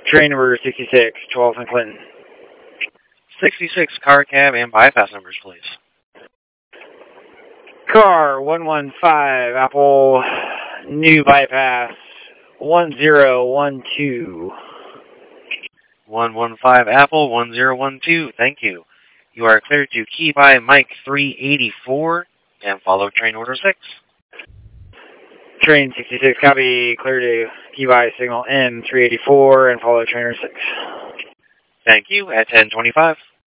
Train number 66, 12th and Clinton. 66 car, cab, and bypass numbers, please. Car 115, Apple, new bypass, 1012. 115 Apple, 1012, thank you. You are cleared to key by Mike 384 and follow train order 6. Train 66, copy, clear to key by signal M384 and follow trainer 6. Thank you, at 10:25.